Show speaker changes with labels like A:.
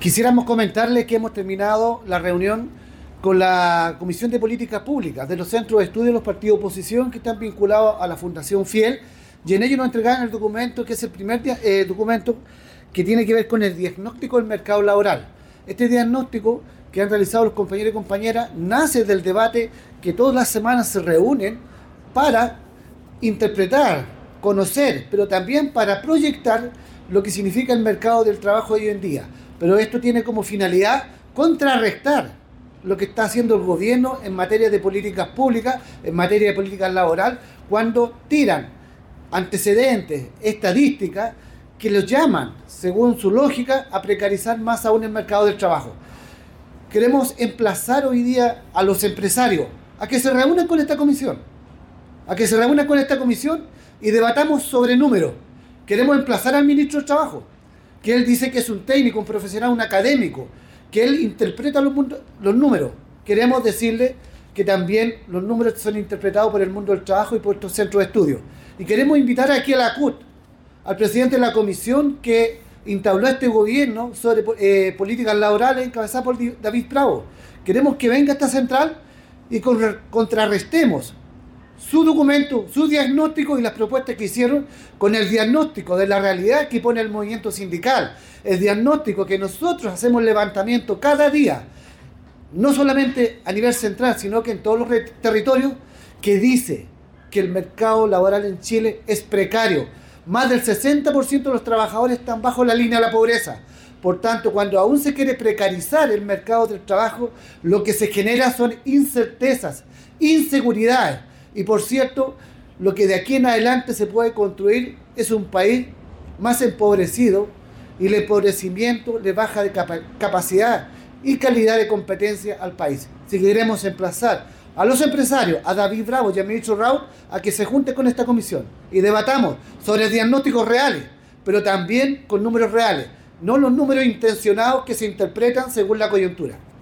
A: Quisiéramos comentarles que hemos terminado la reunión con la Comisión de Políticas Públicas de los centros de estudio de los partidos de oposición que están vinculados a la Fundación Fiel, y en ello nos entregaron el documento, que es el primer documento que tiene que ver con el diagnóstico del mercado laboral. Este diagnóstico que han realizado los compañeros y compañeras nace del debate que todas las semanas se reúnen para interpretar, conocer, pero también para proyectar lo que significa el mercado del trabajo de hoy en día. Pero esto tiene como finalidad contrarrestar lo que está haciendo el gobierno en materia de políticas públicas, en materia de políticas laboral, cuando tiran antecedentes, estadísticas, que los llaman, según su lógica, a precarizar más aún el mercado del trabajo. Queremos emplazar hoy día a los empresarios a que se reúnan con esta comisión, y debatamos sobre números. Queremos emplazar al ministro del Trabajo, que él dice que es un técnico, un profesional, un académico, que él interpreta los números. Queremos decirle que también los números son interpretados por el mundo del trabajo y por estos centros de estudio. Y queremos invitar aquí a la CUT, al presidente de la comisión que instauró este gobierno sobre políticas laborales, encabezada por David Bravo. Queremos que venga a esta central y contrarrestemos su documento, su diagnóstico y las propuestas que hicieron con el diagnóstico de la realidad que pone el movimiento sindical, el diagnóstico que nosotros hacemos levantamiento cada día, no solamente a nivel central, sino que en todos los territorios, que dice que el mercado laboral en Chile es precario. Más del 60% de los trabajadores están bajo la línea de la pobreza. Por tanto, cuando aún se quiere precarizar el mercado del trabajo, lo que se genera son incertezas, inseguridades. Y por cierto, lo que de aquí en adelante se puede construir es un país más empobrecido, y el empobrecimiento le baja de capacidad y calidad de competencia al país. Si queremos emplazar a los empresarios, a David Bravo y al ministro Raúl, a que se junten con esta comisión y debatamos sobre diagnósticos reales, pero también con números reales, no los números intencionados que se interpretan según la coyuntura.